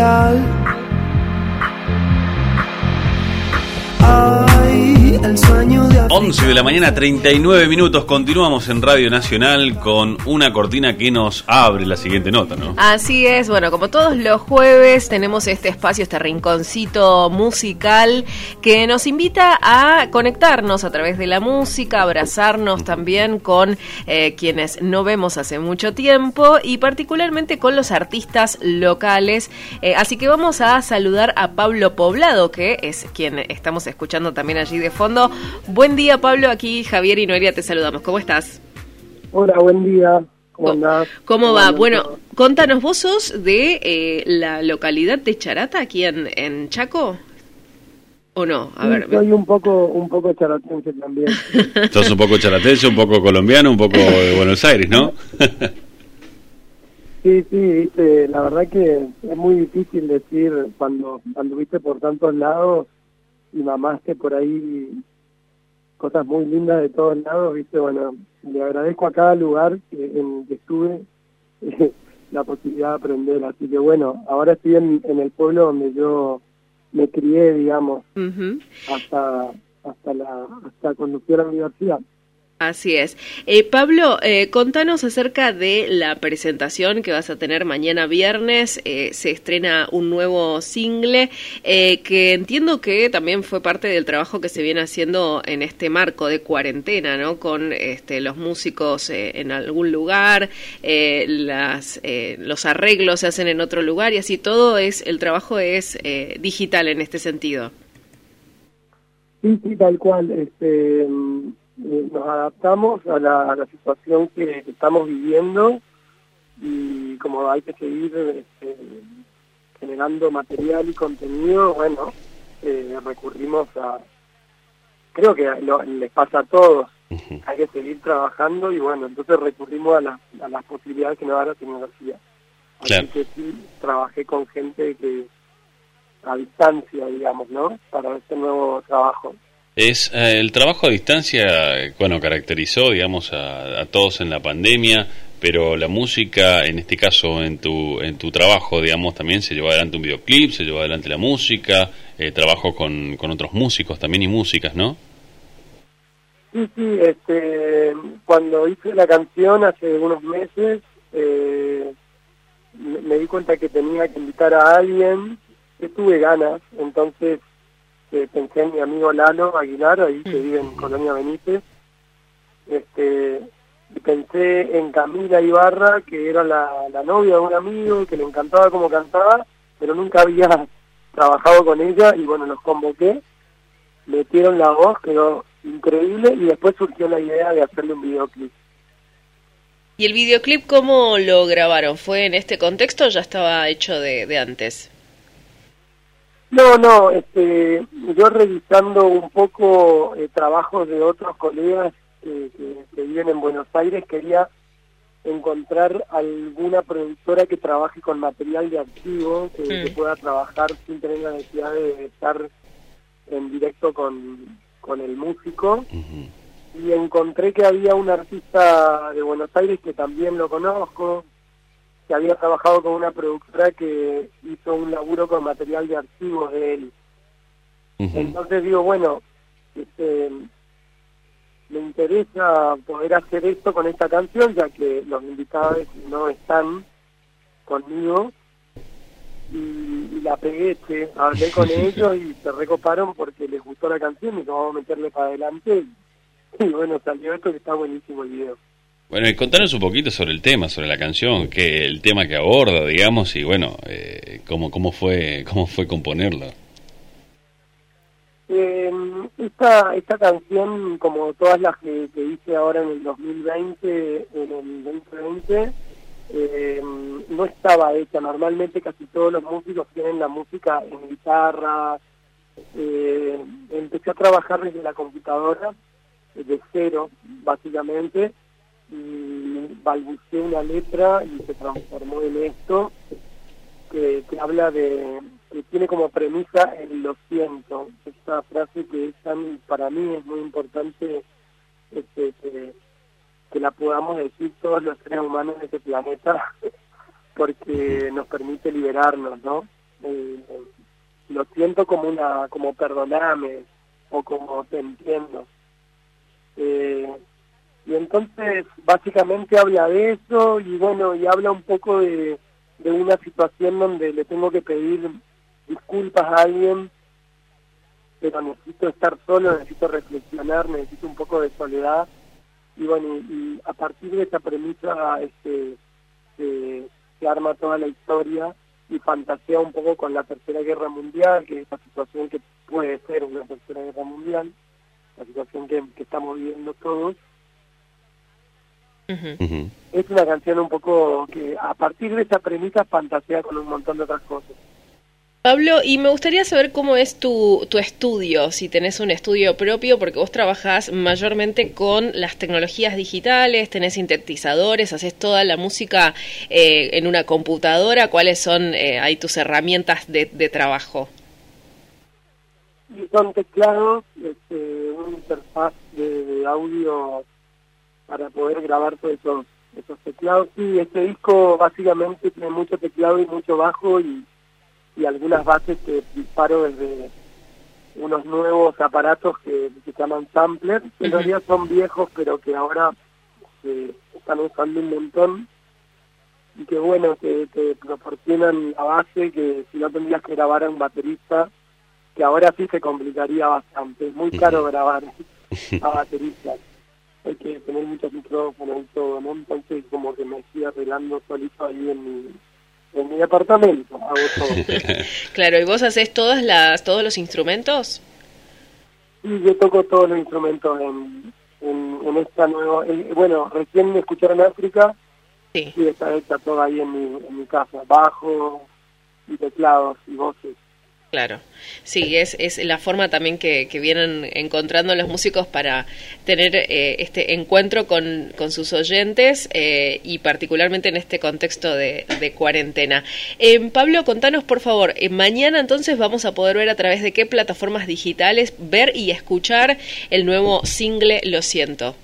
real. Ay, el sueño de 11 de la mañana, 39 minutos. Continuamos en Radio Nacional con una cortina que nos abre la siguiente nota, ¿no? Así es, bueno, como todos los jueves tenemos este espacio, este rinconcito musical que nos invita a conectarnos a través de la música, abrazarnos también con quienes no vemos hace mucho tiempo y particularmente con los artistas locales. Así que vamos a saludar a Pablo Poblado, que es quien estamos escuchando también allí de fondo. Buen día, Pablo, aquí Javier y Noelia te saludamos. ¿Cómo estás? Hola, buen día. ¿Cómo andás? ¿Cómo va? Bueno, contanos, ¿vos sos de la localidad de Charata, aquí en Chaco? ¿O no? A ver. Soy un poco charatense también. Sos un poco charatense, un poco colombiano, un poco de Buenos Aires, ¿no? Sí, viste, la verdad que es muy difícil decir cuando anduviste por tantos lados y mamaste por ahí cosas muy lindas de todos lados, viste, bueno, le agradezco a cada lugar en el que estuve la posibilidad de aprender, así que bueno, ahora estoy en el pueblo donde yo me crié, digamos, hasta cuando fui a la universidad. Así es. Pablo, contanos acerca de la presentación que vas a tener mañana viernes. Se estrena un nuevo single que entiendo que también fue parte del trabajo que se viene haciendo en este marco de cuarentena, ¿no? Con los músicos en algún lugar, los arreglos se hacen en otro lugar y así todo el trabajo es digital en este sentido. Sí, tal cual. Nos adaptamos a la situación que estamos viviendo y como hay que seguir generando material y contenido, bueno, recurrimos creo que les pasa a todos, hay que seguir trabajando y bueno, entonces recurrimos a las posibilidades que nos da la tecnología. Claro. Así que sí, trabajé con gente que a distancia, digamos, ¿no? Para este nuevo trabajo. Es el trabajo a distancia, bueno, caracterizó, digamos, a todos en la pandemia, pero la música, en este caso, en tu trabajo, digamos, también se llevó adelante un videoclip, se llevó adelante la música, trabajo con otros músicos también y músicas, ¿no? Sí, cuando hice la canción hace unos meses, me di cuenta que tenía que invitar a alguien, que tuve ganas, entonces pensé en mi amigo Lalo Aguilar, ahí que vive en Colonia Benítez, y pensé en Camila Ibarra, que era la novia de un amigo, que le encantaba cómo cantaba, pero nunca había trabajado con ella, y bueno, los convoqué, metieron la voz, quedó increíble, y después surgió la idea de hacerle un videoclip. ¿Y el videoclip cómo lo grabaron? ¿Fue en este contexto o ya estaba hecho de antes? No, yo revisando un poco trabajos de otros colegas que viven en Buenos Aires, quería encontrar alguna productora que trabaje con material de archivo, que pueda trabajar sin tener la necesidad de estar en directo con el músico. Y encontré que había un artista de Buenos Aires que también lo conozco, que había trabajado con una productora que hizo un laburo con material de archivos de él. Entonces digo, bueno, me interesa poder hacer esto con esta canción, ya que los invitados no están conmigo, y la pegué, hablé con ellos y se recoparon porque les gustó la canción y vamos a meterle para adelante, y bueno, salió esto que está buenísimo el video. Bueno, y contanos un poquito sobre el tema, sobre la canción, el tema que aborda, digamos, y bueno, cómo fue componerlo. Esta canción, como todas las que hice ahora en el 2020, en el 2020, no estaba hecha. Normalmente casi todos los músicos tienen la música en guitarra. Empecé a trabajar desde la computadora, de cero, básicamente, y balbuceé una letra y se transformó en esto, que habla que tiene como premisa el lo siento, esta frase que es para mí es muy importante que la podamos decir todos los seres humanos de este planeta, porque nos permite liberarnos, ¿no? lo siento como perdoname, o como te entiendo. Y entonces básicamente habla de eso, y bueno, y habla un poco de una situación donde le tengo que pedir disculpas a alguien, pero necesito estar solo, necesito reflexionar, necesito un poco de soledad, y bueno, y a partir de esa premisa se arma toda la historia, y fantasea un poco con la Tercera Guerra Mundial, que es la situación que puede ser una Tercera Guerra Mundial, la situación que estamos viviendo todos. Uh-huh. Es una canción un poco que a partir de esa premisa fantasea con un montón de otras cosas. Pablo, y me gustaría saber cómo es tu estudio, si tenés un estudio propio, porque vos trabajás mayormente con las tecnologías digitales, tenés sintetizadores, haces toda la música en una computadora. ¿Cuáles son ahí tus herramientas de trabajo? Y son teclados, una interfaz de audio para poder grabar todos esos teclados. Sí, este disco básicamente tiene mucho teclado y mucho bajo, y algunas bases que disparo desde unos nuevos aparatos que se llaman samplers, que en realidad son viejos, pero que ahora se están usando un montón, y que bueno, que te proporcionan la base, que si no tendrías que grabar a un baterista, que ahora sí se complicaría bastante. Es muy caro grabar a bateristas, hay que tener muchos micrófonos y todo, ¿no? Entonces como que me estoy arreglando solito ahí en mi apartamento, hago todo. Claro, ¿y vos haces todos los instrumentos? Sí, yo toco todos los instrumentos en esta nueva... bueno, recién me escucharon África, sí, y está hecha toda ahí en mi casa, bajo y teclados y voces. Claro, sí, es la forma también que vienen encontrando los músicos para tener este encuentro con sus oyentes, y particularmente en este contexto de cuarentena. Pablo, contanos por favor, mañana entonces vamos a poder ver a través de qué plataformas digitales ver y escuchar el nuevo single Lo Siento.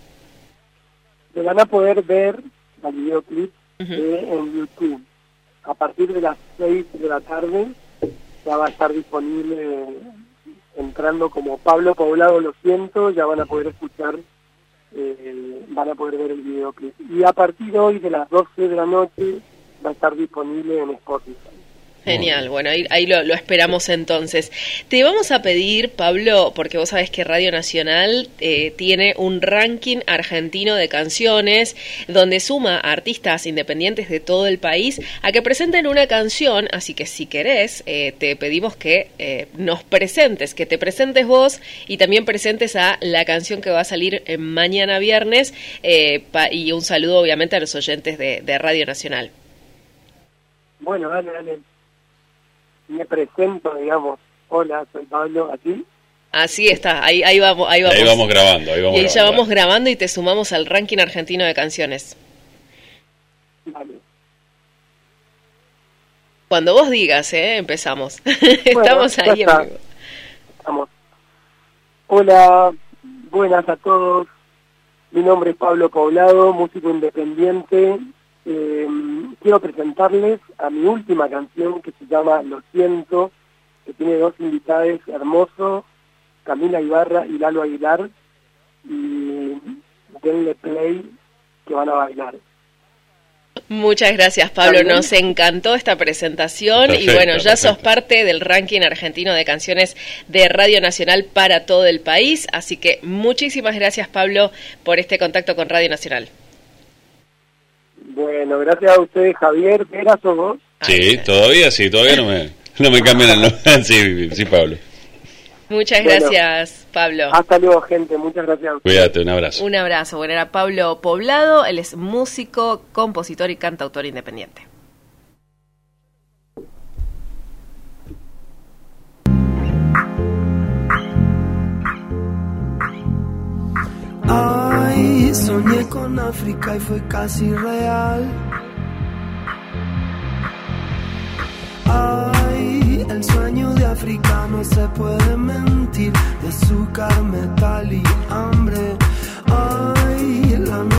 Se van a poder ver el videoclip en YouTube a partir de las 6 de la tarde. Ya va a estar disponible entrando como Pablo Poblado Lo Siento, ya van a poder escuchar, van a poder ver el videoclip. Y a partir de hoy, de las 12 de la noche, va a estar disponible en Spotify. Genial, bueno, ahí lo esperamos entonces. Te vamos a pedir, Pablo, porque vos sabés que Radio Nacional tiene un ranking argentino de canciones donde suma a artistas independientes de todo el país a que presenten una canción, así que si querés, te pedimos que nos presentes, que te presentes vos y también presentes a la canción que va a salir mañana viernes, y un saludo obviamente a los oyentes de Radio Nacional. Bueno, dale. Me presento, digamos. Hola, soy Pablo, ¿aquí? Así está, ahí vamos. Ahí vamos grabando. Y ahí ya vamos grabando y te sumamos al ranking argentino de canciones. Vale. Cuando vos digas, empezamos. Bueno, estamos ahí en vivo. Estamos. Hola, buenas a todos. Mi nombre es Pablo Poblado, músico independiente. Quiero presentarles a mi última canción, que se llama Lo Siento, que tiene dos invitados hermosos, Camila Ibarra y Lalo Aguilar, y denle play que van a bailar. Muchas gracias, Pablo, nos encantó esta presentación. Perfecto, y bueno, ya sos parte del ranking argentino de canciones de Radio Nacional para todo el país, así que muchísimas gracias, Pablo, por este contacto con Radio Nacional. Bueno, gracias a ustedes, Javier. ¿Eras o vos? Sí, todavía no me cambian el nombre. Sí, Pablo. Muchas gracias, Pablo. Hasta luego, gente. Muchas gracias. Cuídate, un abrazo. Un abrazo. Bueno, era Pablo Poblado, él es músico, compositor y cantautor independiente. Ay, soñé con África y fue casi real. Ay, el sueño de África no se puede mentir. De azúcar, metal y hambre.